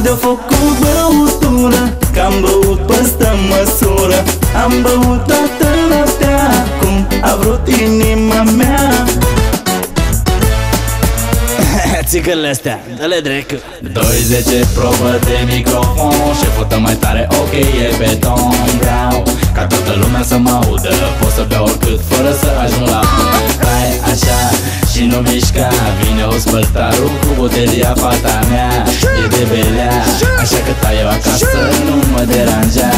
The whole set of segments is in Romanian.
de-a făcut băutură, că am băut păstă măsură. Am băut toată noaptea, cum a vrut inima mea. Țigările astea, dă-le drecă. 20 probă de microfon, șeful dă mai tare, ok, e beton. Vreau ca toată lumea să mă audă, pot să beau oricât fără să ajung la punct. Stai așa și nu mișca, vine ospătarul cu butelia, fata mea e de belea, așa că tai eu acasă, nu mă deranja.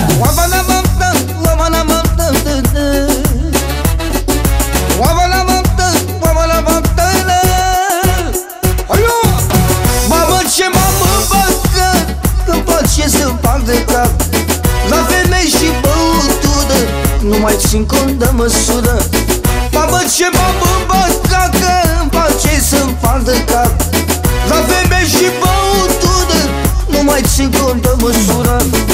La femei și băutură nu mai țin cont de măsură. Mamă, ce m-am îmbătat, că îmi place să-mi fac de cap. La femei și băutură nu mai țin cont de măsură.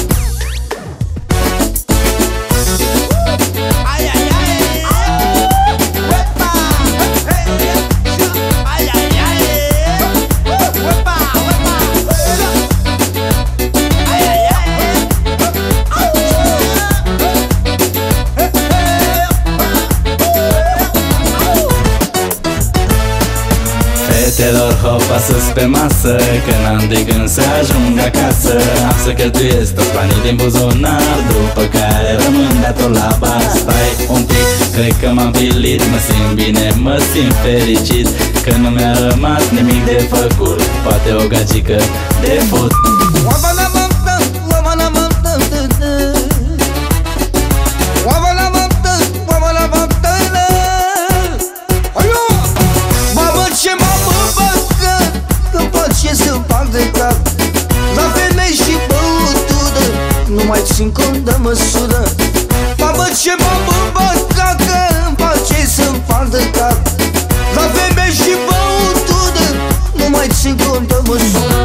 Fetelor, hopa sus pe masă, că n-am de gând să ajung acasă. Am să cheltuiesc toți banii din buzunar, după care rămân dator la bar. Stai un pic, cred că m-am pilit, mă simt bine, mă simt fericit, că nu mi-a rămas nimic de făcut, poate o gagică de fut. La femei și băutură nu mai țin cont de măsură. Mamă, ce m-am îmbătat, că îmi place să-mi fac de cap. La femei și băutură nu mai țin cont de măsură.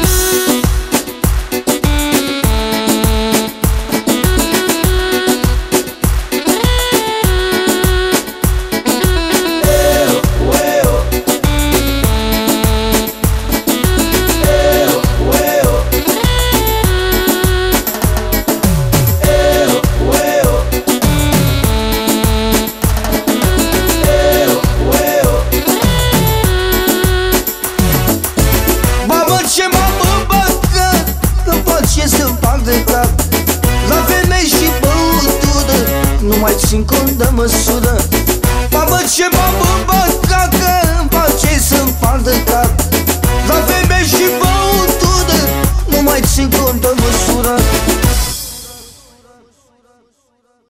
La femei și băutură nu mai țin cont de măsură. Mamă, ce m-am îmbătat, că îmi place să-mi fac de cap. La femei și băutură nu mai țin cont de măsură.